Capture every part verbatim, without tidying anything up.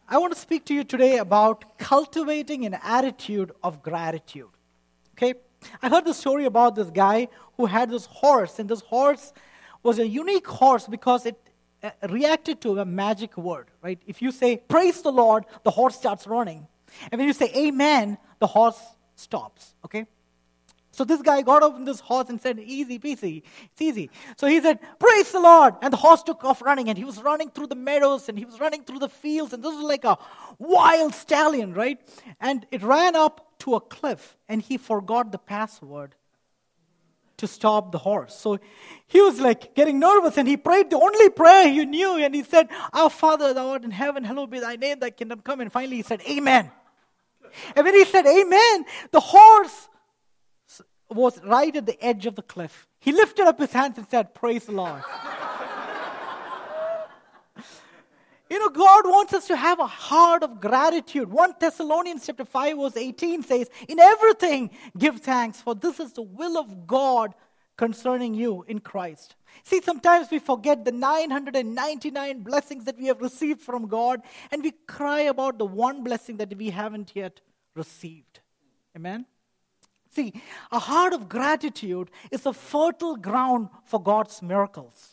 I want to speak to you today about cultivating an attitude of gratitude. Okay? I heard the story about this guy who had this horse, and this horse was a unique horse because it uh, reacted to a magic word, right? If you say, praise the Lord, the horse starts running. And when you say, amen, the horse stops, okay? So this guy got up on this horse and said, easy peasy, it's easy. So he said, praise the Lord. And the horse took off running, and he was running through the meadows, and he was running through the fields, and this was like a wild stallion, right? And it ran up to a cliff, and he forgot the password to stop the horse. So he was like getting nervous, and he prayed the only prayer he knew, and he said, our Father, thou art in heaven, hallowed be thy name, thy kingdom come. And finally he said, amen. And when he said amen, the horse was right at the edge of the cliff. He lifted up his hands and said, praise the Lord. You know, God wants us to have a heart of gratitude. First Thessalonians chapter five verse eighteen says, in everything give thanks, for this is the will of God concerning you in Christ. See, sometimes we forget the nine hundred ninety-nine blessings that we have received from God, and we cry about the one blessing that we haven't yet received. Amen? See, a heart of gratitude is a fertile ground for God's miracles.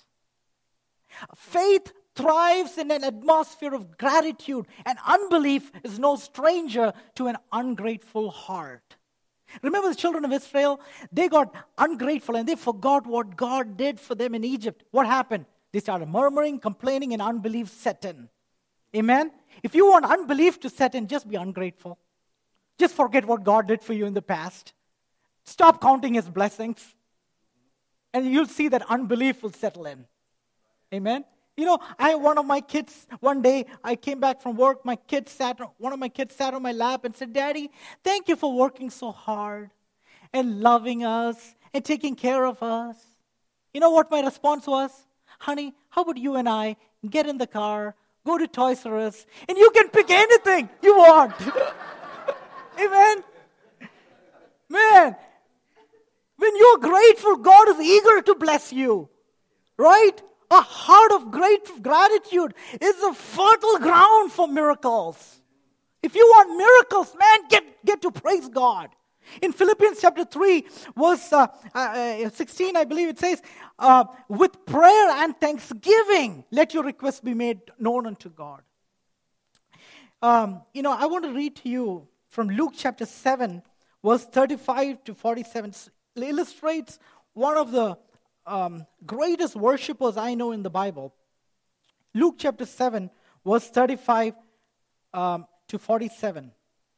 Faith thrives in an atmosphere of gratitude, and unbelief is no stranger to an ungrateful heart. Remember the children of Israel? They got ungrateful and they forgot what God did for them in Egypt. What happened? They started murmuring, complaining, and unbelief set in. Amen? If you want unbelief to set in, just be ungrateful. Just forget what God did for you in the past. Stop counting His blessings. And you'll see that unbelief will settle in. Amen? You know, I one of my kids, one day, I came back from work, my kid sat, one of my kids sat on my lap and said, Daddy, thank you for working so hard and loving us and taking care of us. You know what my response was? Honey, how about you and I get in the car, go to Toys R Us, and you can pick anything you want. Amen? Man, when you're grateful, God is eager to bless you. Right? A heart of great gratitude is a fertile ground for miracles. If you want miracles, man, get, get to praise God. In Philippians chapter three, verse uh, uh, sixteen, I believe it says, uh, with prayer and thanksgiving, let your requests be made known unto God. Um, you know, I want to read to you from Luke chapter seven, verse thirty-five to forty-seven. It illustrates one of the Um, greatest worshipers I know in the Bible. Luke chapter seven, verse thirty-five um, to forty-seven.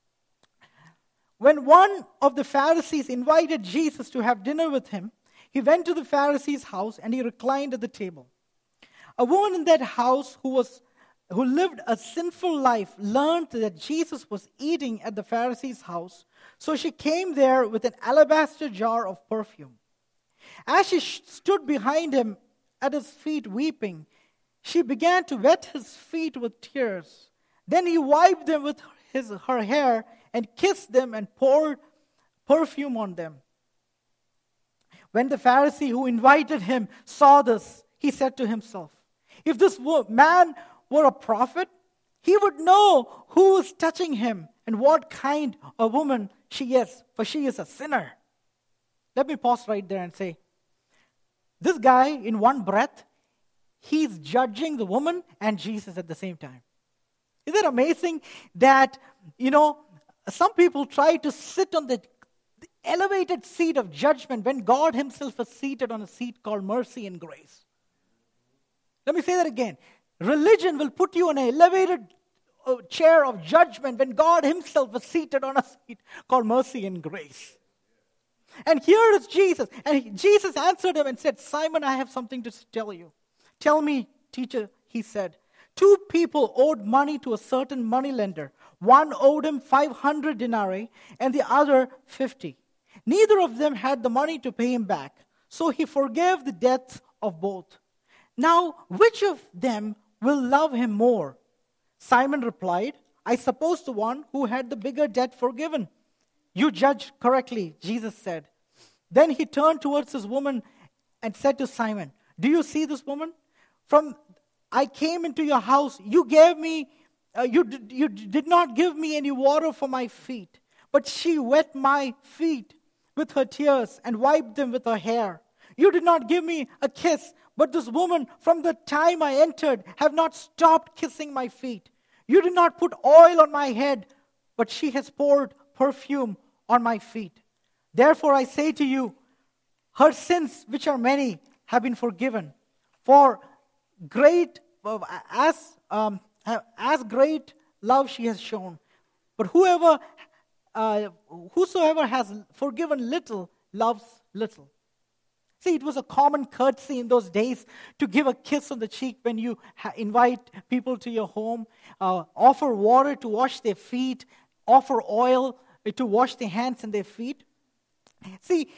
When one of the Pharisees invited Jesus to have dinner with him, he went to the Pharisee's house and he reclined at the table. A woman in that house who was who lived a sinful life learned that Jesus was eating at the Pharisee's house, so she came there with an alabaster jar of perfume. As she stood behind him at his feet weeping, she began to wet his feet with tears. Then he wiped them with his, her hair and kissed them and poured perfume on them. When the Pharisee who invited him saw this, he said to himself, if this man were a prophet, he would know who is touching him and what kind of woman she is, for she is a sinner. Let me pause right there and say, this guy, in one breath, he's judging the woman and Jesus at the same time. Isn't it amazing that, you know, some people try to sit on the elevated seat of judgment when God Himself is seated on a seat called mercy and grace? Let me say that again. Religion will put you on an elevated chair of judgment when God Himself is seated on a seat called mercy and grace. And here is Jesus. And he, Jesus answered him and said, Simon, I have something to tell you. Tell me, teacher, he said. Two people owed money to a certain moneylender. One owed him five hundred denarii and the other fifty. Neither of them had the money to pay him back. So he forgave the debts of both. Now, which of them will love him more? Simon replied, I suppose the one who had the bigger debt forgiven. You judged correctly, Jesus said. Then he turned towards this woman and said to Simon, do you see this woman? From I came into your house, you gave me uh, you, did, you did not give me any water for my feet, but she wet my feet with her tears and wiped them with her hair. You did not give me a kiss, but this woman from the time I entered have not stopped kissing my feet. You did not put oil on my head, but she has poured perfume on my feet. Therefore I say to you, her sins, which are many, have been forgiven. For great, uh, as um, as great love she has shown. But whoever, uh, whosoever has forgiven little, loves little. See, it was a common courtesy in those days to give a kiss on the cheek when you ha- invite people to your home, uh, offer water to wash their feet, offer oil to wash their hands and their feet. See,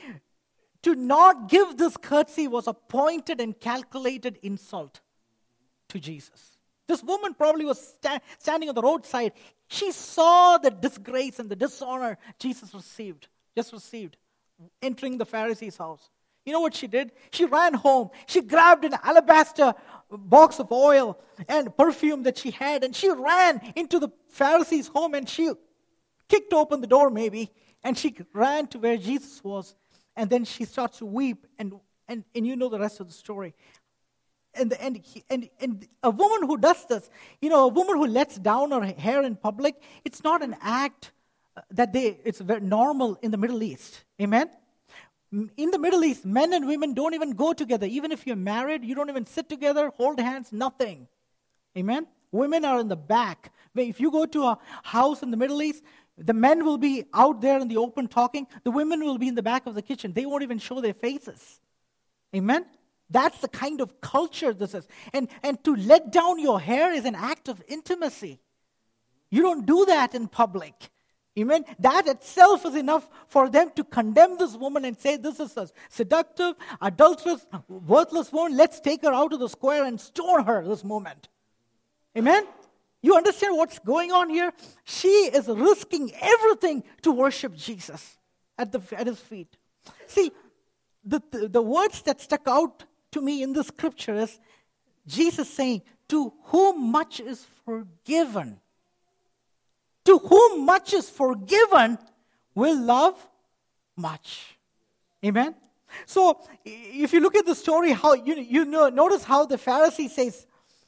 to not give this courtesy was a pointed and calculated insult to Jesus. This woman probably was sta- standing on the roadside. She saw the disgrace and the dishonor Jesus received, just received, entering the Pharisee's house. You know what she did? She ran home. She grabbed an alabaster box of oil and perfume that she had, and she ran into the Pharisee's home, and she kicked open the door maybe, and she ran to where Jesus was, and then she starts to weep, and and, and you know the rest of the story. And, and, and, and a woman who does this, you know, a woman who lets down her hair in public, it's not an act that they, it's very normal in the Middle East. Amen? In the Middle East, men and women don't even go together. Even if you're married, you don't even sit together, hold hands, nothing. Amen? Women are in the back. If you go to a house in the Middle East, the men will be out there in the open talking. The women will be in the back of the kitchen. They won't even show their faces. Amen? That's the kind of culture this is. And, and to let down your hair is an act of intimacy. You don't do that in public. Amen. That itself is enough for them to condemn this woman and say, this is a seductive, adulterous, worthless woman. Let's take her out of the square and stone her this moment. Amen. You understand what's going on here? She is risking everything to worship Jesus at, the, at his feet. See, the, the, the words that stuck out to me in the scripture is Jesus saying, to whom much is forgiven. To whom much is forgiven will love much. Amen? So, if you look at the story, how you, you know, notice how the Pharisee says,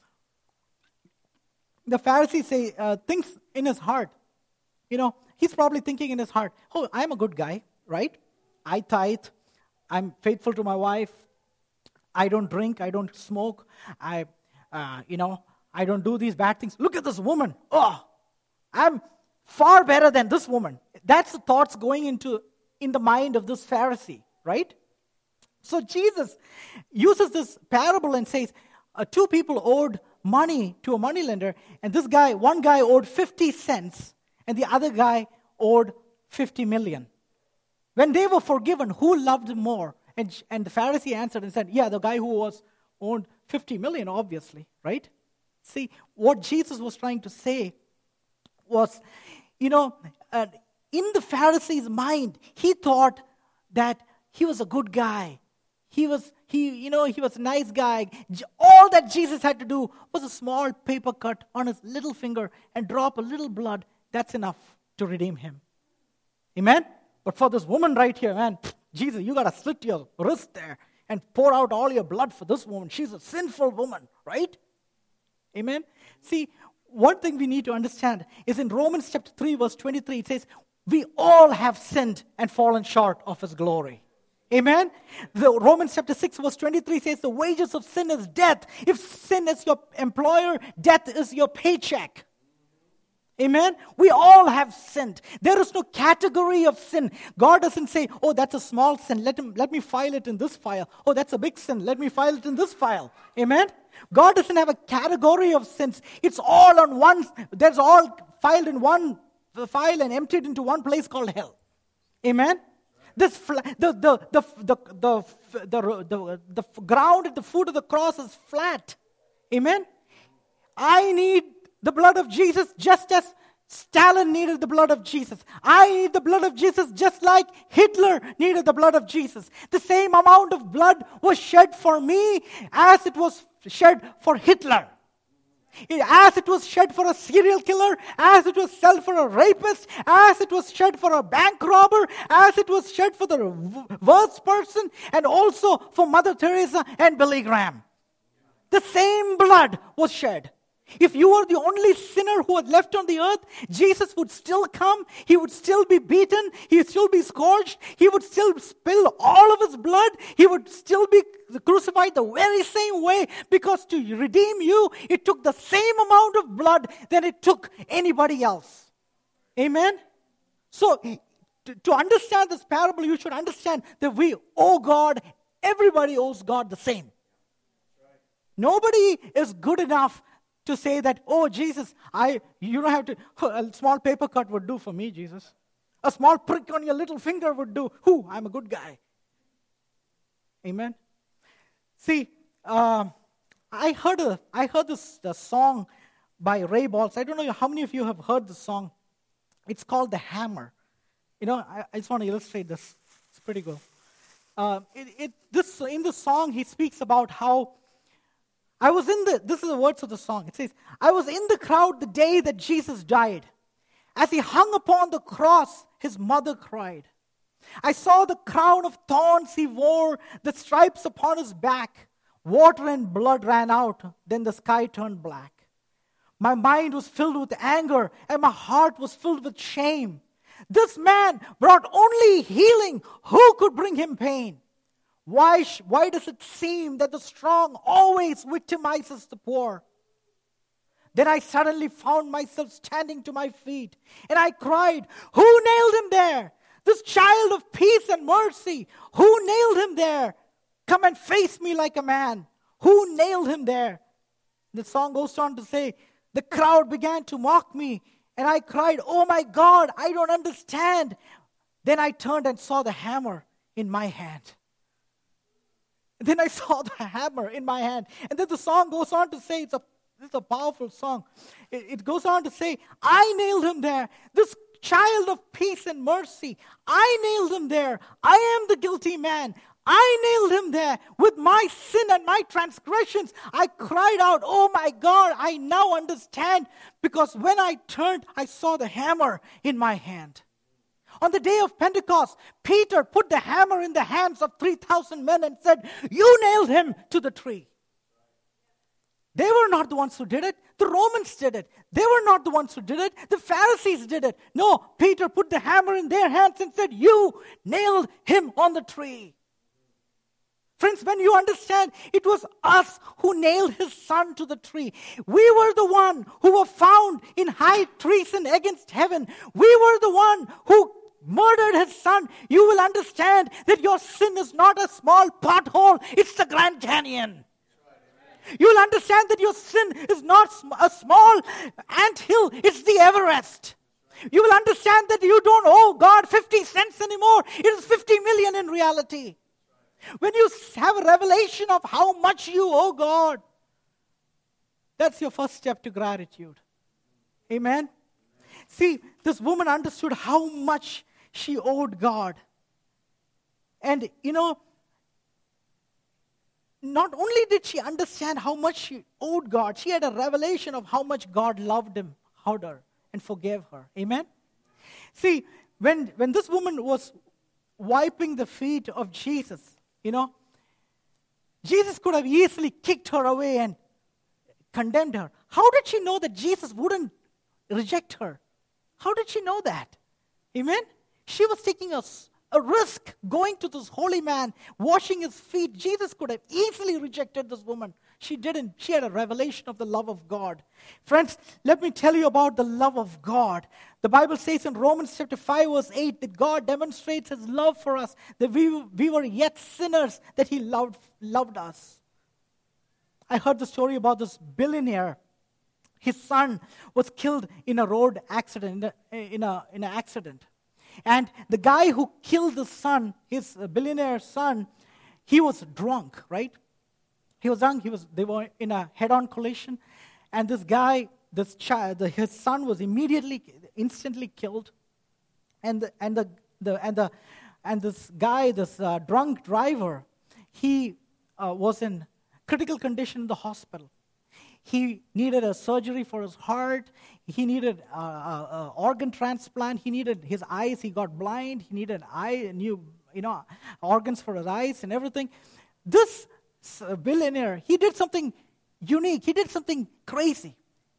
the Pharisee say, uh, thinks in his heart. You know, he's probably thinking in his heart, oh, I'm a good guy, right? I tithe. I'm faithful to my wife. I don't drink. I don't smoke. I, uh, you know, I don't do these bad things. Look at this woman. Oh, I'm far better than this woman. That's the thoughts going into in the mind of this Pharisee, right? So Jesus uses this parable and says, uh, two people owed money to a moneylender, and this guy, one guy owed fifty cents, and the other guy owed fifty million. When they were forgiven, who loved him more? And, and the Pharisee answered and said, yeah, the guy who was owed fifty million, obviously, right? See, what Jesus was trying to say was, you know, uh, in the Pharisee's mind, he thought that he was a good guy. He was, he, you know, he was a nice guy. All that Jesus had to do was a small paper cut on his little finger and drop a little blood. That's enough to redeem him. Amen? But for this woman right here, man, Jesus, you got to slit your wrist there and pour out all your blood for this woman. She's a sinful woman, right? Amen? See, one thing we need to understand is in Romans chapter three, verse twenty-three, it says, we all have sinned and fallen short of his glory. Amen? The Romans chapter six, verse twenty-three says, the wages of sin is death. If sin is your employer, death is your paycheck. Amen? We all have sinned. There is no category of sin. God doesn't say, oh, that's a small sin. Let him, let me file it in this file. Oh, that's a big sin. Let me file it in this file. Amen? God doesn't have a category of sins. It's all on one, there's all filed in one file and emptied into one place called hell. Amen? This fla- the, the, the, the, the, the, the, the ground at the foot of the cross is flat. Amen? I need the blood of Jesus just as Stalin needed the blood of Jesus. I need the blood of Jesus just like Hitler needed the blood of Jesus. The same amount of blood was shed for me as it was shed for Hitler. It- as it was shed for a serial killer, as it was shed for a rapist, as it was shed for a bank robber, as it was shed for the w- worst person, and also for Mother Teresa and Billy Graham. The same blood was shed. If you were the only sinner who was left on the earth, Jesus would still come. He would still be beaten. He would still be scourged. He would still spill all of his blood. He would still be crucified the very same way, because to redeem you, it took the same amount of blood than it took anybody else. Amen? So, to, to understand this parable, you should understand that we owe God, everybody owes God the same. Nobody is good enough to say that, oh, Jesus, I you don't have to, a small paper cut would do for me, Jesus. A small prick on your little finger would do. Who? I'm a good guy. Amen? See, uh, I heard a, I heard this a song by Ray Balls. I don't know how many of you have heard this song. It's called The Hammer. You know, I, I just want to illustrate this. It's pretty good. Uh, it, it, this, in the song, he speaks about how I was in the, this is the words of the song. It says, I was in the crowd the day that Jesus died. As he hung upon the cross, his mother cried. I saw the crown of thorns he wore, the stripes upon his back. Water and blood ran out, then the sky turned black. My mind was filled with anger, and my heart was filled with shame. This man brought only healing. Who could bring him pain? Why, sh- why does it seem that the strong always victimizes the poor? Then I suddenly found myself standing to my feet, and I cried, who nailed him there? This child of peace and mercy. Who nailed him there? Come and face me like a man. Who nailed him there? The song goes on to say, the crowd began to mock me, and I cried, oh my God, I don't understand. Then I turned and saw the hammer in my hand. Then I saw the hammer in my hand. And then the song goes on to say, it's a, it's a powerful song. It, it goes on to say, I nailed him there. This child of peace and mercy. I nailed him there. I am the guilty man. I nailed him there with my sin and my transgressions. I cried out, oh my God, I now understand. Because when I turned, I saw the hammer in my hand. On the day of Pentecost, Peter put the hammer in the hands of three thousand men and said, you nailed him to the tree. They were not the ones who did it. The Romans did it. They were not the ones who did it. The Pharisees did it. No, Peter put the hammer in their hands and said, you nailed him on the tree. Friends, when you understand, it was us who nailed his son to the tree. We were the one who were found in high treason against heaven. We were the one who murdered his son. You will understand that your sin is not a small pothole, it's the Grand Canyon. You will understand that your sin is not a small anthill, it's the Everest. You will understand that you don't owe God fifty cents anymore, it is fifty million in reality. When you have a revelation of how much you owe God, that's your first step to gratitude. Amen? See, this woman understood how much she owed God. And, you know, not only did she understand how much she owed God, she had a revelation of how much God loved him, loved her, and forgave her. Amen? See, when, when this woman was wiping the feet of Jesus, you know, Jesus could have easily kicked her away and condemned her. How did she know that Jesus wouldn't reject her? How did she know that? Amen? She was taking a, a risk going to this holy man, washing his feet. Jesus could have easily rejected this woman. She didn't. She had a revelation of the love of God. Friends, let me tell you about the love of God. The Bible says in Romans chapter five verse eight that God demonstrates his love for us, that we, we were yet sinners, that he loved, loved us. I heard the story about this billionaire. His son was killed in a road accident, in, a, in, a, in an accident. And the guy who killed the son, his billionaire son, he was drunk, right? He was drunk. He was. They were in a head-on collision, and this guy, this child, the, his son, was immediately, instantly killed. And the, and the, the and the and this guy, this uh, drunk driver, he uh, was in critical condition in the hospital. He needed a surgery for his heart. He needed an organ transplant. He needed his eyes. He got blind. He needed eye, new, you know, organs for his eyes and everything. This billionaire, he did something unique. He did something crazy.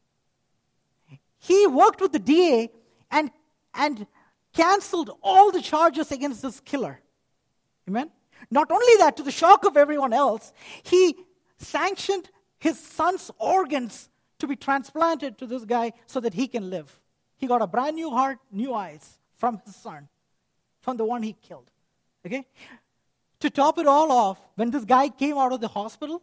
He worked with the D A and, and canceled all the charges against this killer. Amen? Not only that, to the shock of everyone else, he sanctioned his son's organs to be transplanted to this guy so that he can live. He got a brand new heart, new eyes from his son, from the one he killed. Okay? To top it all off, when this guy came out of the hospital,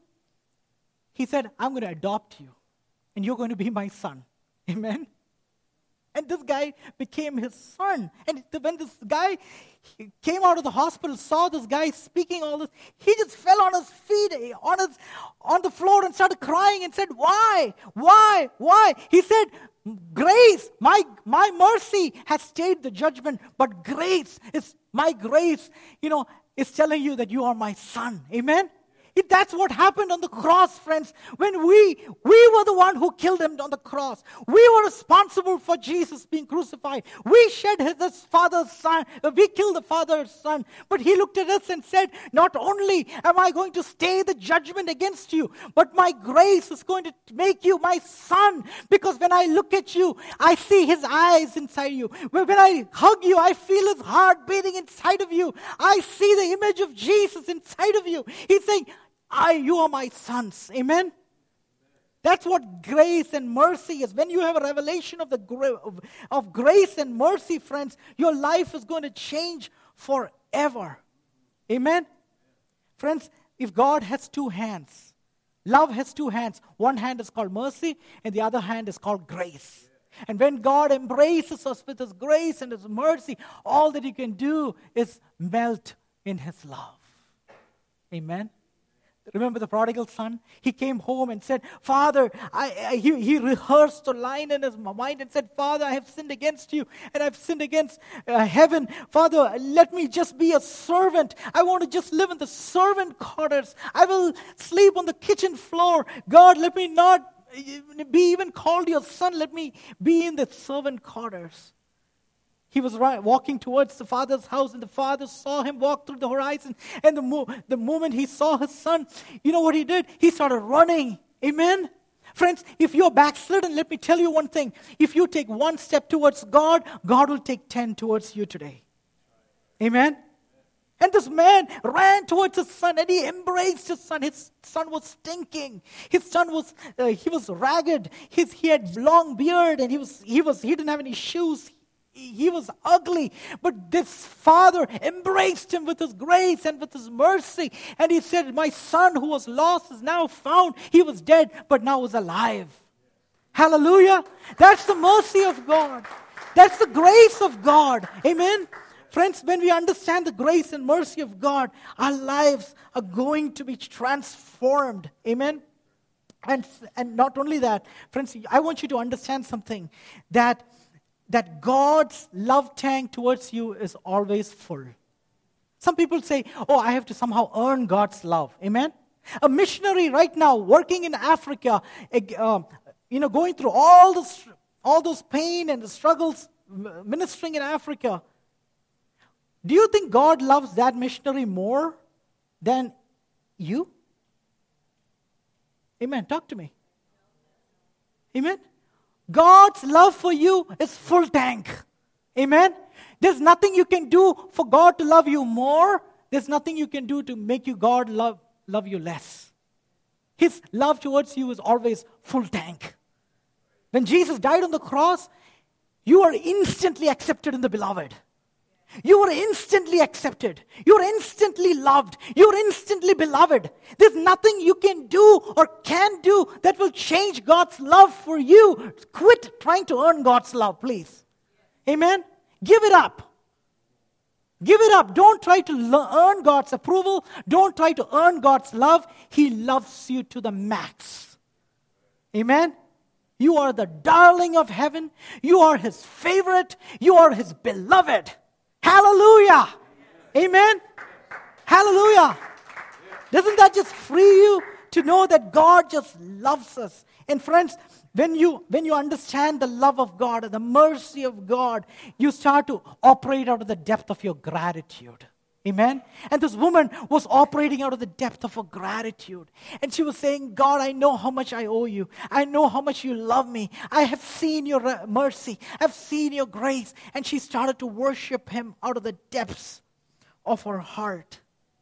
he said, I'm going to adopt you, and you're going to be my son. Amen? And this guy became his son. And when this guy came out of the hospital, saw this guy speaking all this, he just fell on his feet, on, his, on the floor and started crying and said, why? Why? Why? He said, grace, my, my mercy has stayed the judgment, but grace is, my grace, you know, is telling you that you are my son. Amen? It, that's what happened on the cross, friends. When we, we were the one who killed him on the cross. We were responsible for Jesus being crucified. We shed his, his father's son. We killed the father's son. But he looked at us and said, not only am I going to stay the judgment against you, but my grace is going to make you my son. Because when I look at you, I see his eyes inside you. When I hug you, I feel his heart beating inside of you. I see the image of Jesus inside of you. He's saying, I, you are my sons. Amen? That's what grace and mercy is. When you have a revelation of the gra- of, of grace and mercy, friends, your life is going to change forever. Amen? Friends, if God has two hands, love has two hands. One hand is called mercy, and the other hand is called grace. And when God embraces us with his grace and his mercy, all that you can do is melt in his love. Amen? Remember the prodigal son? He came home and said, Father, I, I, he, he rehearsed a line in his mind and said, Father, I have sinned against you and I've sinned against uh, heaven. Father, let me just be a servant. I want to just live in the servant quarters. I will sleep on the kitchen floor. God, let me not be even called your son. Let me be in the servant quarters. He was right, walking towards the father's house, and the father saw him walk through the horizon. And the, mo- the moment he saw his son, you know what he did? He started running. Amen? Friends, if you're backslidden, let me tell you one thing. If you take one step towards God, God will take ten towards you today. Amen? And this man ran towards his son, and he embraced his son. His son was stinking. His son was, uh, he was ragged. His, he had long beard, and he was, he was, he didn't have any shoes. He was ugly, but this father embraced him with his grace and with his mercy. And he said, my son who was lost is now found. He was dead, but now is alive. Hallelujah. That's the mercy of God. That's the grace of God. Amen. Friends, when we understand the grace and mercy of God, our lives are going to be transformed. Amen. And, and not only that, friends, I want you to understand something, that that God's love tank towards you is always full. Some people say, oh, I have to somehow earn God's love. Amen? A missionary right now working in Africa, uh, you know, going through all, this, all those pain and the struggles, ministering in Africa. Do you think God loves that missionary more than you? Amen. Talk to me. Amen? God's love for you is full tank. Amen? There's nothing you can do for God to love you more. There's nothing you can do to make you God love, love you less. His love towards you is always full tank. When Jesus died on the cross, you are instantly accepted in the beloved. You were instantly accepted. You were instantly loved. You were instantly beloved. There's nothing you can do or can do that will change God's love for you. Quit trying to earn God's love, please. Amen? Give it up. Give it up. Don't try to earn God's approval. Don't try to earn God's love. He loves you to the max. Amen? You are the darling of heaven. You are his favorite. You are his beloved. Hallelujah. Amen. Hallelujah. Doesn't that just free you to know that God just loves us And friends, when you when you understand the love of God and the mercy of God, you start to operate out of the depth of your gratitude. Amen? And this woman was operating out of the depth of her gratitude. And she was saying, God, I know how much I owe you. I know how much you love me. I have seen your mercy. I've seen your grace. And she started to worship him out of the depths of her heart.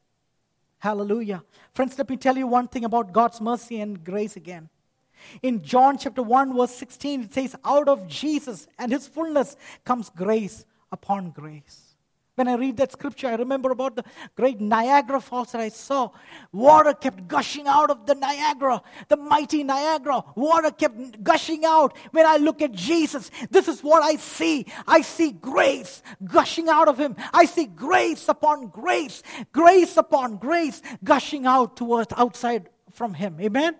Hallelujah. Friends, let me tell you one thing about God's mercy and grace again. In John chapter one, verse sixteen, it says, out of Jesus and his fullness comes grace upon grace. When I read that scripture, I remember about the great Niagara Falls that I saw. Water kept gushing out of the Niagara, the mighty Niagara. Water kept gushing out. When I look at Jesus, this is what I see. I see grace gushing out of him. I see grace upon grace, grace upon grace gushing out towards outside from him. Amen?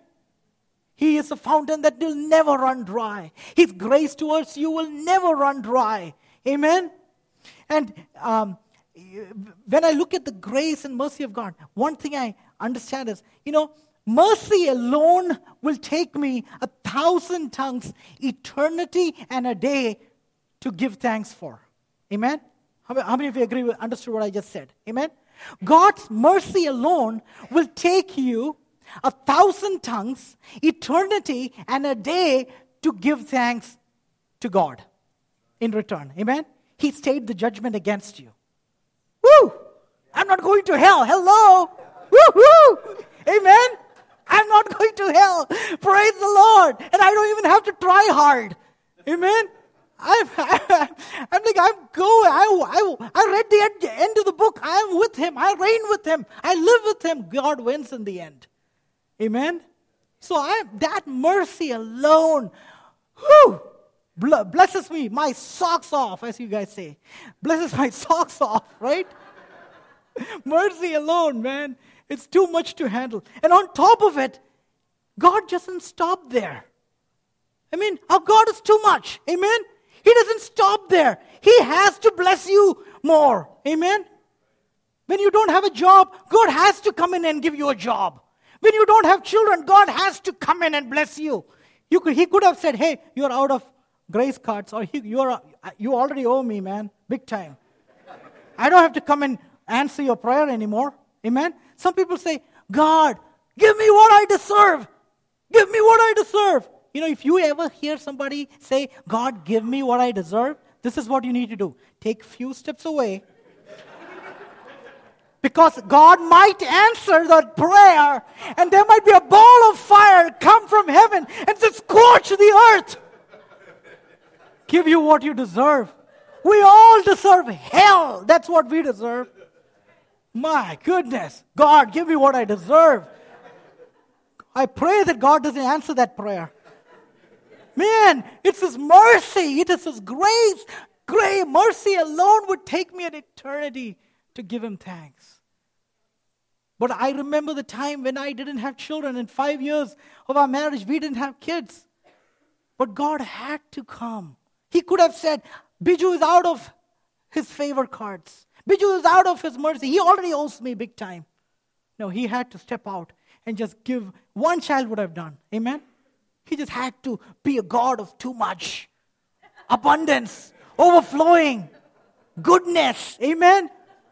He is a fountain that will never run dry. His grace towards you will never run dry. Amen? And um, when I look at the grace and mercy of God, one thing I understand is, you know, mercy alone will take me a thousand tongues, eternity and a day to give thanks for. Amen? How, how many of you agree with, understood what I just said? Amen? God's mercy alone will take you a thousand tongues, eternity and a day to give thanks to God in return. Amen? He stayed the judgment against you. Woo! I'm not going to hell. Hello! Woo-hoo! Amen? I'm not going to hell. Praise the Lord. And I don't even have to try hard. Amen? I'm, I'm, I'm like, I'm going. I, I, I read the end, end of the book. I'm with him. I reign with him. I live with him. God wins in the end. Amen? So I that mercy alone, whew, blesses me, my socks off, as you guys say. Blesses my socks off, right? Mercy alone, man. It's too much to handle. And on top of it, God doesn't stop there. I mean, our God is too much. Amen? He doesn't stop there. He has to bless you more. Amen? When you don't have a job, God has to come in and give you a job. When you don't have children, God has to come in and bless you. You could, he could have said, hey, you're out of grace cards, or he, you're, you already owe me, man, big time. I don't have to come and answer your prayer anymore. Amen? Some people say, God, give me what I deserve. Give me what I deserve. You know, if you ever hear somebody say, God, give me what I deserve, this is what you need to do. Take a few steps away. Because God might answer that prayer, and there might be a ball of fire come from heaven and just scorch the earth. Give you what you deserve. We all deserve hell. That's what we deserve. My goodness. God, give me what I deserve. I pray that God doesn't answer that prayer. Man, it's His mercy. It is His grace. Grace, mercy alone would take me an eternity to give Him thanks. But I remember the time when I didn't have children. In five years of our marriage, we didn't have kids. But God had to come. He could have said, Biju is out of his favor cards. Biju is out of his mercy. He already owes me big time. No, He had to step out and just give. One child would have done. Amen? He just had to be a God of too much. Abundance, overflowing, goodness. Amen?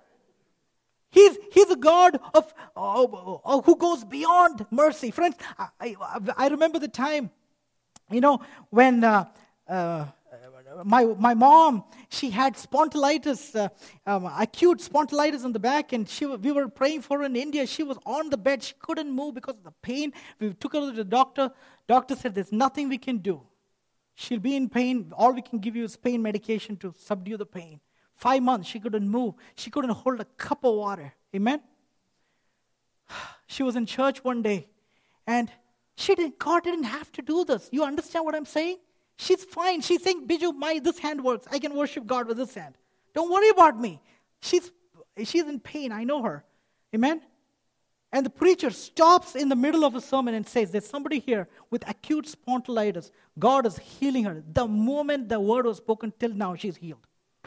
He's, he's a God of uh, uh, who goes beyond mercy. Friends, I, I, I remember the time, you know, when uh, uh, my my mom, she had spondylitis, uh, um, acute spondylitis in the back, and she we were praying for her in India. She was on the bed. She couldn't move because of the pain. We took her to the doctor. Doctor said, there's nothing we can do. She'll be in pain. All we can give you is pain medication to subdue the pain. Five months, she couldn't move. She couldn't hold a cup of water. Amen? She was in church one day, and she didn't, God didn't have to do this. You understand what I'm saying? She's fine. She's saying, Biju, my this hand works. I can worship God with this hand. Don't worry about me. She's, she's in pain. I know her. Amen? And the preacher stops in the middle of a sermon and says, there's somebody here with acute spondylitis. God is healing her. The moment the word was spoken, till now, she's healed.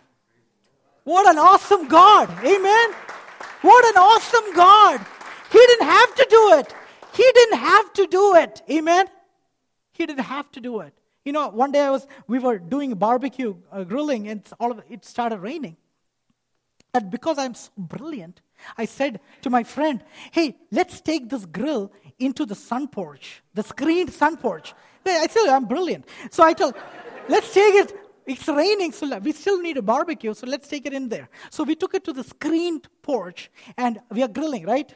What an awesome God. Amen? What an awesome God. He didn't have to do it. He didn't have to do it. Amen? He He didn't have to do it. You know, one day I was, we were doing barbecue uh, grilling, and all of it started raining. And because I'm so brilliant, I said to my friend, hey, let's take this grill into the sun porch, the screened sun porch. I said, I'm brilliant. So I told, let's take it. It's raining, so we still need a barbecue, so let's take it in there. So we took it to the screened porch, and we are grilling, right?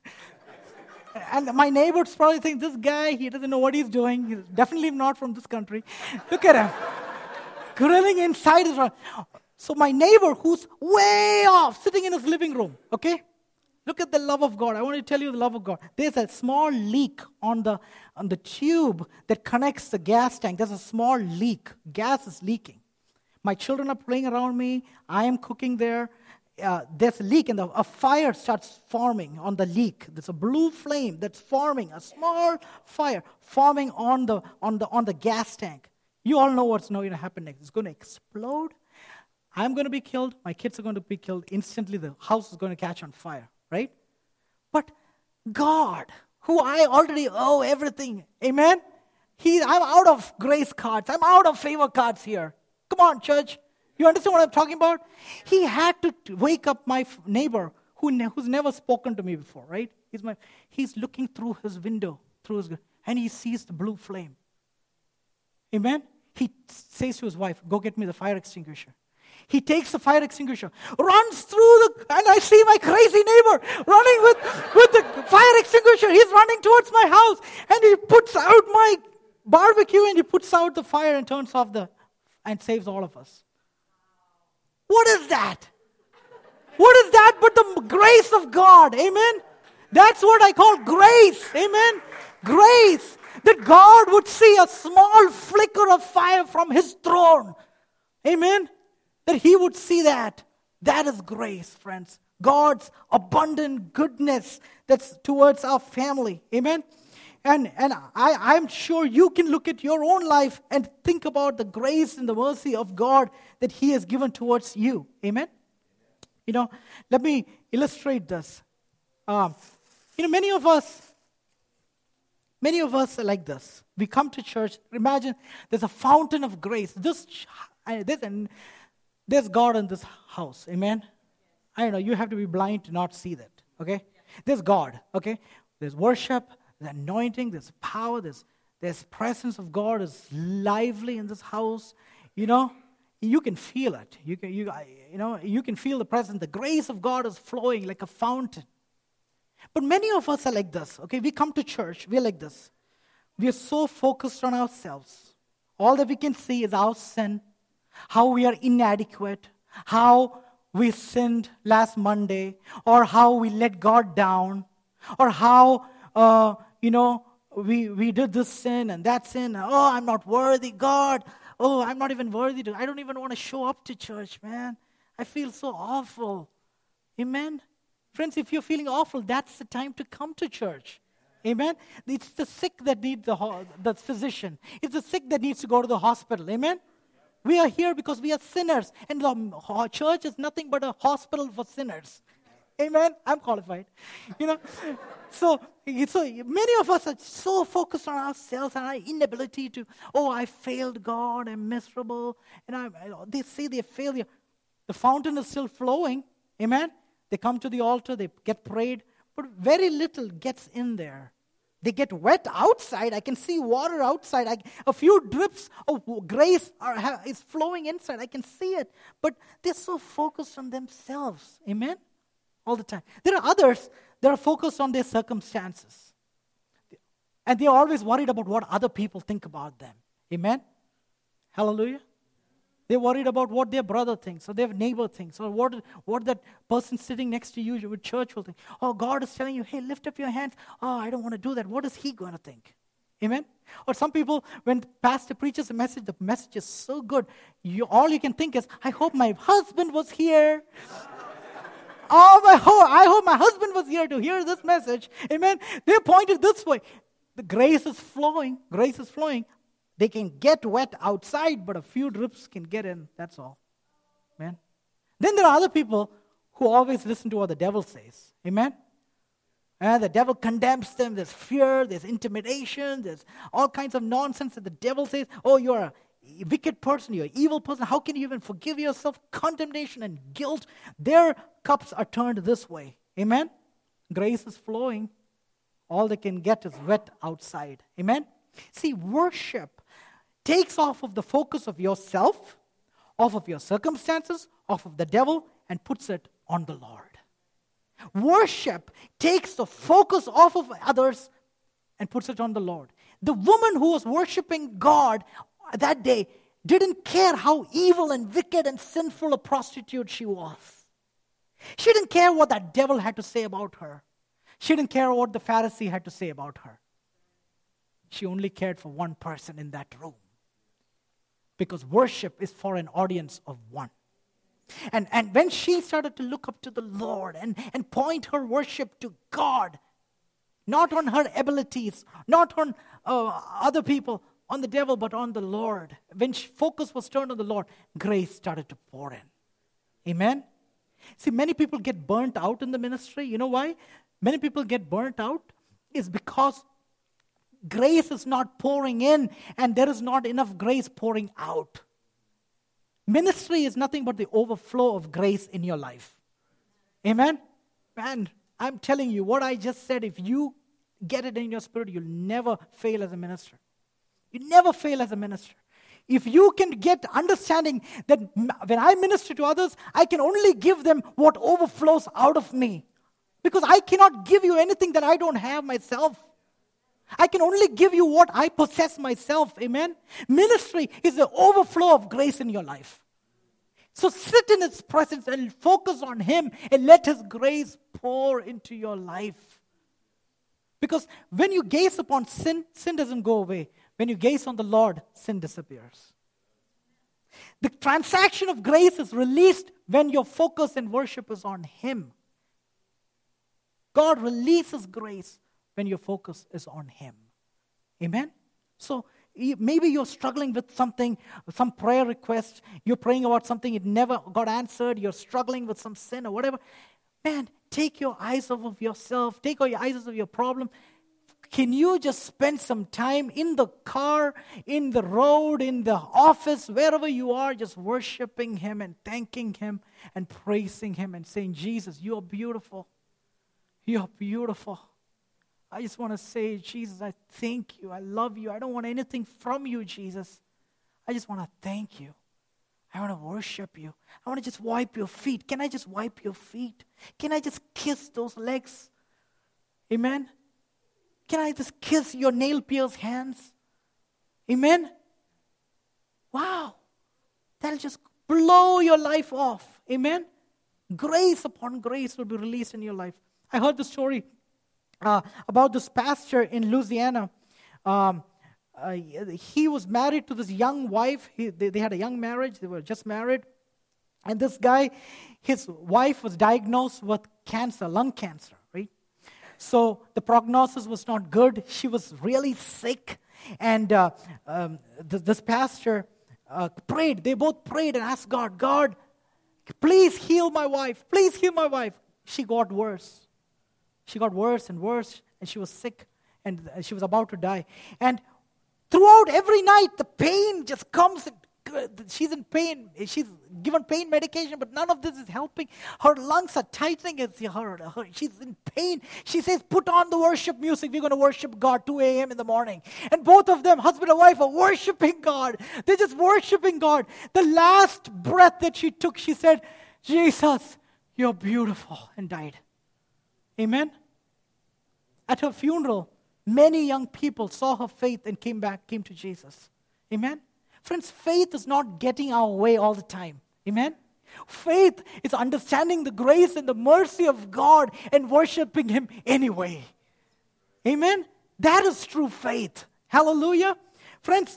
And my neighbors probably think, this guy, he doesn't know what he's doing. He's definitely not from this country. Look at him. Grilling inside his... So my neighbor, who's way off, sitting in his living room, okay? Look at the love of God. I want to tell you the love of God. There's a small leak on the, on the tube that connects the gas tank. There's a small leak. Gas is leaking. My children are playing around me. I am cooking there. Uh, there's a leak, and the, a fire starts forming on the leak. There's a blue flame that's forming, a small fire forming on the on the on the gas tank. You all know what's going to happen next. It's going to explode. I'm going to be killed. My kids are going to be killed. Instantly, the house is going to catch on fire, right? But God, who I already owe everything, amen? He, I'm out of grace cards. I'm out of favor cards here. Come on, church. You understand what I'm talking about? He had to wake up my neighbor who ne- who's never spoken to me before, right? He's my. He's looking through his window, through his, and he sees the blue flame. Amen? He says to his wife, go get me the fire extinguisher. He takes the fire extinguisher, runs through the, and I see my crazy neighbor running with, with the fire extinguisher. He's running towards my house, and he puts out my barbecue, and he puts out the fire and turns off the, and saves all of us. What is that? What is that but the grace of God? Amen? That's what I call grace. Amen? Grace. That God would see a small flicker of fire from His throne. Amen? That He would see that. That is grace, friends. God's abundant goodness that's towards our family. Amen? And and I, I'm sure you can look at your own life and think about the grace and the mercy of God that He has given towards you. Amen? You know, let me illustrate this. Um, you know, many of us, many of us are like this. We come to church. Imagine there's a fountain of grace. This, I, there's, an, there's God in this house. Amen? I don't know. You have to be blind to not see that. Okay? There's God. Okay? There's worship. There's anointing, there's power, there's, there's presence of God is lively in this house. You know, you can feel it. You can, you, you know, you can feel the presence. The grace of God is flowing like a fountain. But many of us are like this. Okay, we come to church, we're like this. We are so focused on ourselves. All that we can see is our sin, how we are inadequate, how we sinned last Monday, or how we let God down, or how Uh, you know, we, we did this sin and that sin. Oh, I'm not worthy, God. Oh, I'm not even worthy to. I don't even want to show up to church, man. I feel so awful. Amen? Friends, if you're feeling awful, that's the time to come to church. Amen? It's the sick that need the, ho- the physician. It's the sick that needs to go to the hospital. Amen? We are here because we are sinners. And the ho- church is nothing but a hospital for sinners. Amen? I'm qualified. You know? So, so many of us are so focused on ourselves and our inability to, oh, I failed God, I'm miserable, and I, they see their failure. The fountain is still flowing, amen? They come to the altar, they get prayed, but very little gets in there. They get wet outside. I can see water outside. I, a few drips of grace are, is flowing inside. I can see it, but they're so focused on themselves, amen? All the time. There are others that are focused on their circumstances. And they're always worried about what other people think about them. Amen? Hallelujah? They're worried about what their brother thinks, or their neighbor thinks, or what, what that person sitting next to you with church will think. Oh, God is telling you, hey, lift up your hands. Oh, I don't want to do that. What is He going to think? Amen? Or some people, when the pastor preaches a message, the message is so good, you, all you can think is, I hope my husband was here. Oh, my ho- I hope my husband was here to hear this message. Amen. They're pointed this way. The grace is flowing. Grace is flowing. They can get wet outside, but a few drips can get in. That's all. Amen. Then there are other people who always listen to what the devil says. Amen. And the devil condemns them. There's fear, there's intimidation, there's all kinds of nonsense that the devil says, oh, you're a wicked person, you're an evil person. How can you even forgive yourself? Condemnation and guilt. Their cups are turned this way. Amen? Grace is flowing. All they can get is wet outside. Amen? See, worship takes off of the focus of yourself, off of your circumstances, off of the devil, and puts it on the Lord. Worship takes the focus off of others and puts it on the Lord. The woman who was worshiping God that day didn't care how evil and wicked and sinful a prostitute she was. She didn't care what that devil had to say about her. She didn't care what the Pharisee had to say about her. She only cared for one person in that room. Because worship is for an audience of one. And, and when she started to look up to the Lord and, and point her worship to God, not on her abilities, not on uh, other people, on the devil, but on the Lord. When she, focus was turned on the Lord, grace started to pour in. Amen? See, many people get burnt out in the ministry. You know why? Many people get burnt out is because grace is not pouring in and there is not enough grace pouring out. Ministry is nothing but the overflow of grace in your life. Amen? Man, I'm telling you, what I just said, if you get it in your spirit, you'll never fail as a minister. You never fail as a minister. If you can get understanding that when I minister to others, I can only give them what overflows out of me. Because I cannot give you anything that I don't have myself. I can only give you what I possess myself. Amen? Ministry is the overflow of grace in your life. So sit in His presence and focus on Him and let His grace pour into your life. Because when you gaze upon sin, sin doesn't go away. When you gaze on the Lord, sin disappears. The transaction of grace is released when your focus and worship is on Him. God releases grace when your focus is on Him. Amen? So maybe you're struggling with something, some prayer request. You're praying about something, it never got answered. You're struggling with some sin or whatever. Man, take your eyes off of yourself. Take your eyes off of your problem. Can you just spend some time in the car, in the road, in the office, wherever you are, just worshiping Him and thanking Him and praising Him and saying, Jesus, you are beautiful. You are beautiful. I just want to say, Jesus, I thank you. I love you. I don't want anything from you, Jesus. I just want to thank you. I want to worship you. I want to just wipe your feet. Can I just wipe your feet? Can I just kiss those legs? Amen? Can I just kiss your nail-pierced hands? Amen? Wow. That'll just blow your life off. Amen? Grace upon grace will be released in your life. I heard the story uh, about this pastor in Louisiana. Um, uh, he was married to this young wife. He, they, they had a young marriage. They were just married. And this guy, his wife was diagnosed with cancer, lung cancer, right? So the prognosis was not good. She was really sick. And uh, um, th- this pastor uh, prayed. They both prayed and asked God, God, please heal my wife. Please heal my wife. She got worse. She got worse and worse, and she was sick, and she was about to die. And throughout every night, the pain just comes. And she's in pain. She's given pain medication, but none of this is helping. Her lungs are tightening. It's her, her, she's in pain. She says, put on the worship music. We're going to worship God two a.m. in the morning. And both of them, husband and wife, are worshiping God. They're just worshiping God. The last breath that she took, she said, Jesus, you're beautiful, and died. Amen? At her funeral, many young people saw her faith and came back, came to Jesus. Amen? Friends, faith is not getting our way all the time. Amen? Faith is understanding the grace and the mercy of God and worshiping Him anyway. Amen? That is true faith. Hallelujah. Friends,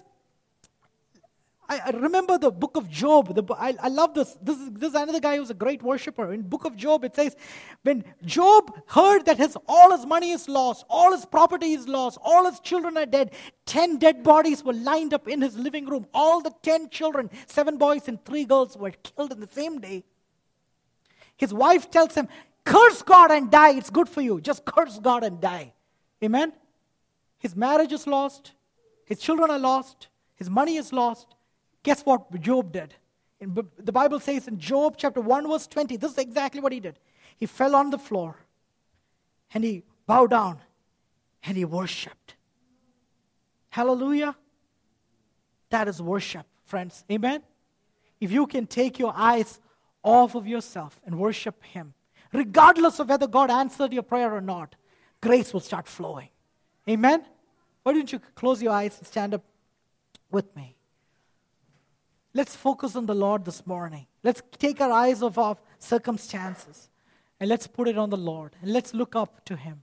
I, I remember the book of Job. The, I, I love this. This is, this is another guy who's a great worshiper. In book of Job, it says, when Job heard that his all his money is lost, all his property is lost, all his children are dead, ten dead bodies were lined up in his living room. All the ten children, seven boys and three girls, were killed in the same day. His wife tells him, Curse God and die. It's good for you. Just curse God and die. Amen? His marriage is lost. His children are lost. His money is lost. Guess what Job did? In, the Bible says in Job chapter one verse twenty, this is exactly what he did. He fell on the floor and he bowed down and he worshipped. Hallelujah. That is worship, friends. Amen? If you can take your eyes off of yourself and worship Him, regardless of whether God answered your prayer or not, grace will start flowing. Amen? Why don't you close your eyes and stand up with me? Let's focus on the Lord this morning. Let's take our eyes off our circumstances and let's put it on the Lord. And let's look up to Him.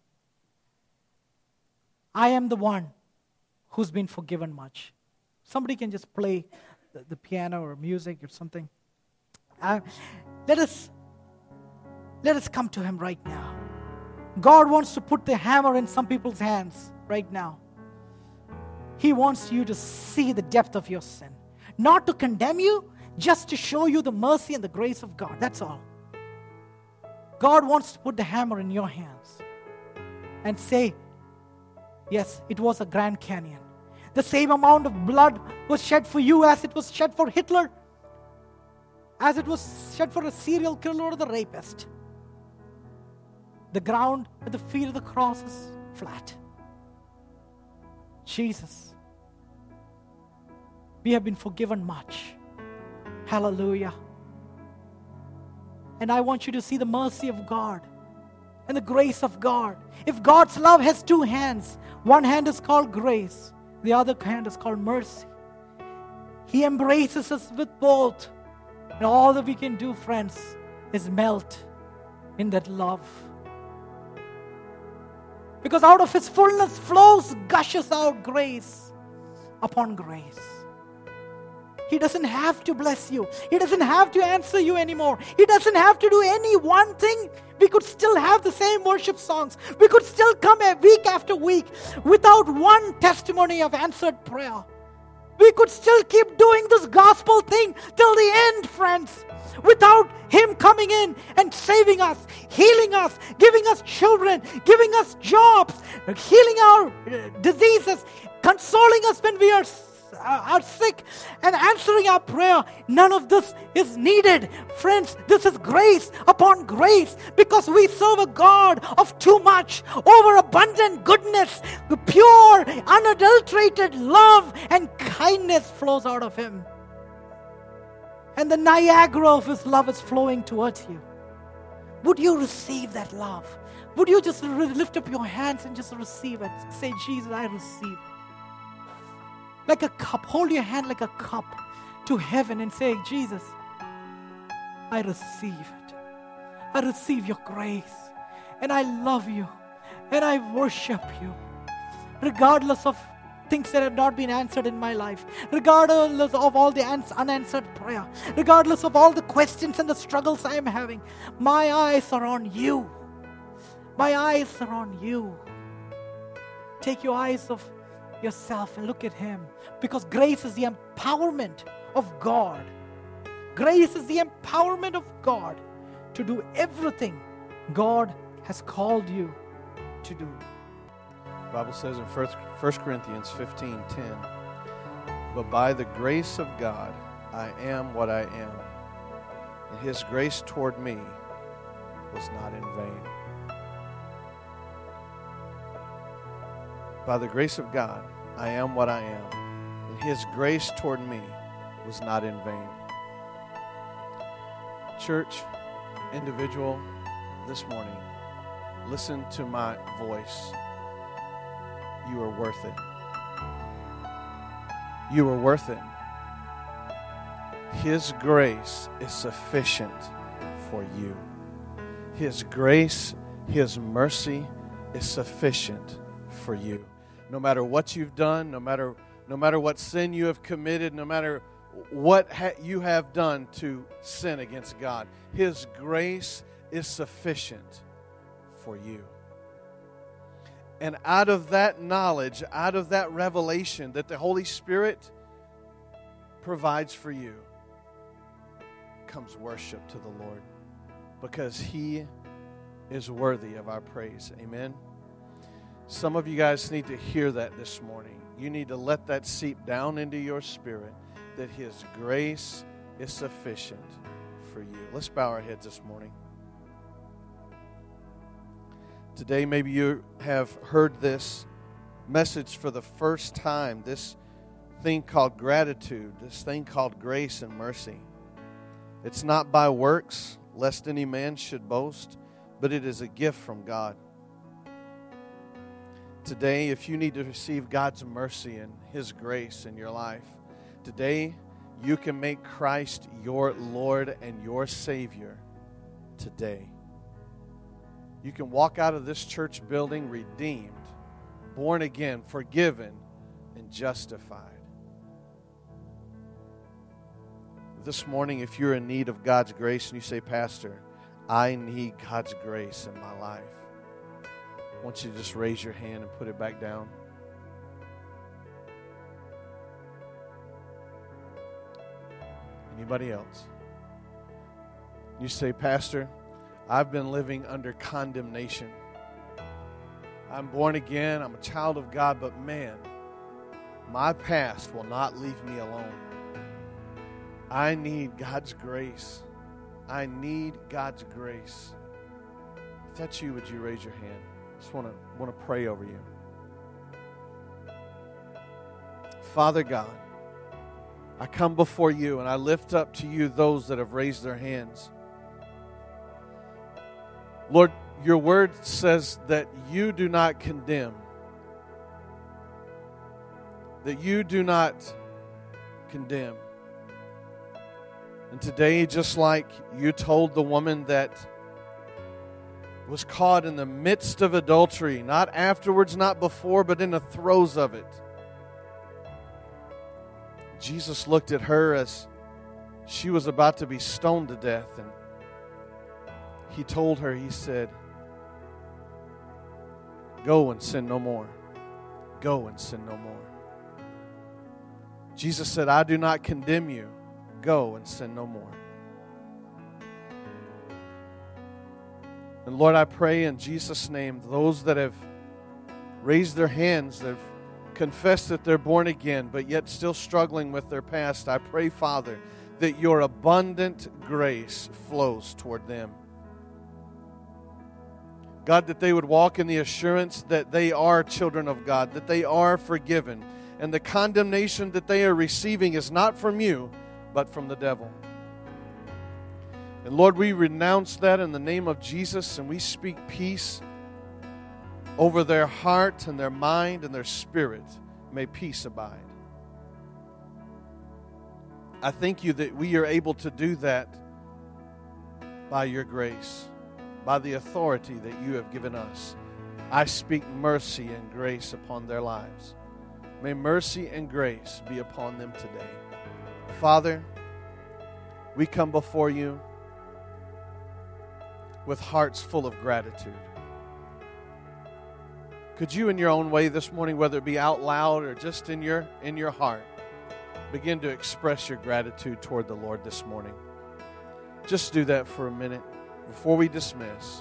I am the one who's been forgiven much. Somebody can just play the, the piano or music or something. Uh, let us let us come to Him right now. God wants to put the hammer in some people's hands right now. He wants you to see the depth of your sin. Not to condemn you, just to show you the mercy and the grace of God. That's all. God wants to put the hammer in your hands and say, yes, it was a Grand Canyon. The same amount of blood was shed for you as it was shed for Hitler, as it was shed for a serial killer or the rapist. The ground at the feet of the cross is flat. Jesus, we have been forgiven much. Hallelujah. And I want you to see the mercy of God and the grace of God. If God's love has two hands, one hand is called grace, the other hand is called mercy. He embraces us with both. And all that we can do, friends, is melt in that love. Because out of His fullness flows, gushes out grace upon grace. He doesn't have to bless you. He doesn't have to answer you anymore. He doesn't have to do any one thing. We could still have the same worship songs. We could still come a week after week without one testimony of answered prayer. We could still keep doing this gospel thing till the end, friends, without Him coming in and saving us, healing us, giving us children, giving us jobs, healing our diseases, consoling us when we are are sick and answering our prayer. None of this is needed. Friends, this is grace upon grace because we serve a God of too much, overabundant goodness, pure, unadulterated love and kindness flows out of Him. And the Niagara of His love is flowing towards you. Would you receive that love? Would you just lift up your hands and just receive it? Say, Jesus, I receive it. Like a cup. Hold your hand like a cup to heaven and say, Jesus, I receive it. I receive your grace. And I love you. And I worship you. Regardless of things that have not been answered in my life. Regardless of all the unanswered prayer. Regardless of all the questions and the struggles I am having. My eyes are on you. My eyes are on you. Take your eyes off yourself and look at Him, because grace is the empowerment of God. Grace is the empowerment of God to do everything God has called you to do. The Bible says in First Corinthians fifteen ten, but by the grace of God I am what I am, and His grace toward me was not in vain. By the grace of God I am what I am, and His grace toward me was not in vain. Church, individual, this morning, listen to my voice. You are worth it. You are worth it. His grace is sufficient for you. His grace, His mercy is sufficient for you. No matter what you've done, no matter no matter what sin you have committed, no matter what ha- you have done to sin against God, His grace is sufficient for you. And out of that knowledge, out of that revelation that the Holy Spirit provides for you, comes worship to the Lord, because He is worthy of our praise. Amen. Some of you guys need to hear that this morning. You need to let that seep down into your spirit, that His grace is sufficient for you. Let's bow our heads this morning. Today, maybe you have heard this message for the first time, this thing called gratitude, this thing called grace and mercy. It's not by works, lest any man should boast, but it is a gift from God. Today, if you need to receive God's mercy and His grace in your life, today you can make Christ your Lord and your Savior today. You can walk out of this church building redeemed, born again, forgiven, and justified. This morning, if you're in need of God's grace and you say, Pastor, I need God's grace in my life, I want you to just raise your hand and put it back down. Anybody else? You say, Pastor, I've been living under condemnation. I'm born again, I'm a child of God, but man, my past will not leave me alone. I need God's grace. I need God's grace. If that's you, would you raise your hand? I just want to want to pray over you. Father God, I come before you and I lift up to you those that have raised their hands. Lord, your word says that you do not condemn, that you do not condemn. And today, just like you told the woman that was caught in the midst of adultery, not afterwards, not before, but in the throes of it, Jesus looked at her as she was about to be stoned to death, and He told her, He said, go and sin no more. Go and sin no more. Jesus said, I do not condemn you. Go and sin no more. And Lord, I pray in Jesus' name, those that have raised their hands, that have confessed that they're born again, but yet still struggling with their past, I pray, Father, that your abundant grace flows toward them. God, that they would walk in the assurance that they are children of God, that they are forgiven, and the condemnation that they are receiving is not from you, but from the devil. And Lord, we renounce that in the name of Jesus, and we speak peace over their heart and their mind and their spirit. May peace abide. I thank you that we are able to do that by your grace, by the authority that you have given us. I speak mercy and grace upon their lives. May mercy and grace be upon them today. Father, we come before you with hearts full of gratitude. Could you, in your own way this morning, whether it be out loud or just in your in your heart, begin to express your gratitude toward the Lord this morning? Just do that for a minute before we dismiss.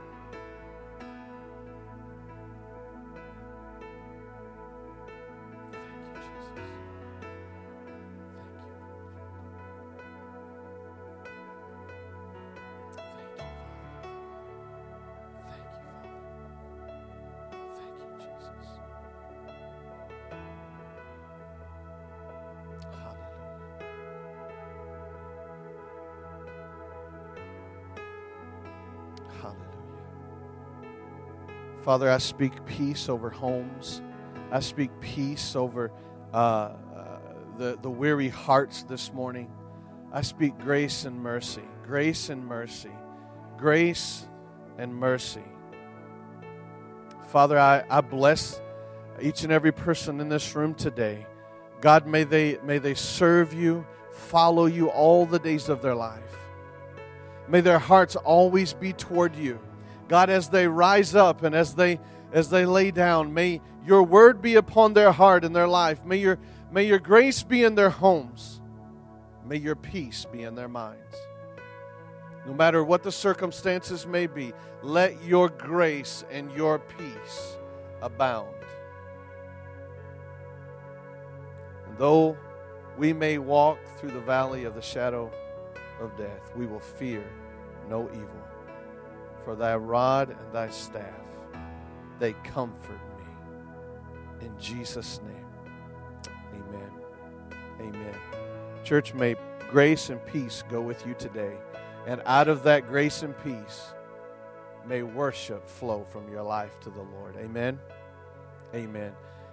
Father, I speak peace over homes. I speak peace over uh, uh, the, the weary hearts this morning. I speak grace and mercy, grace and mercy, grace and mercy. Father, I, I bless each and every person in this room today. God, may they, may they serve you, follow you all the days of their life. May their hearts always be toward you. God, as they rise up and as they as they lay down, may your word be upon their heart and their life. May your, may your grace be in their homes. May your peace be in their minds. No matter what the circumstances may be, let your grace and your peace abound. And though we may walk through the valley of the shadow of death, we will fear no evil. For thy rod and thy staff, they comfort me. In Jesus' name, amen. Amen. Church, may grace and peace go with you today. And out of that grace and peace, may worship flow from your life to the Lord. Amen. Amen.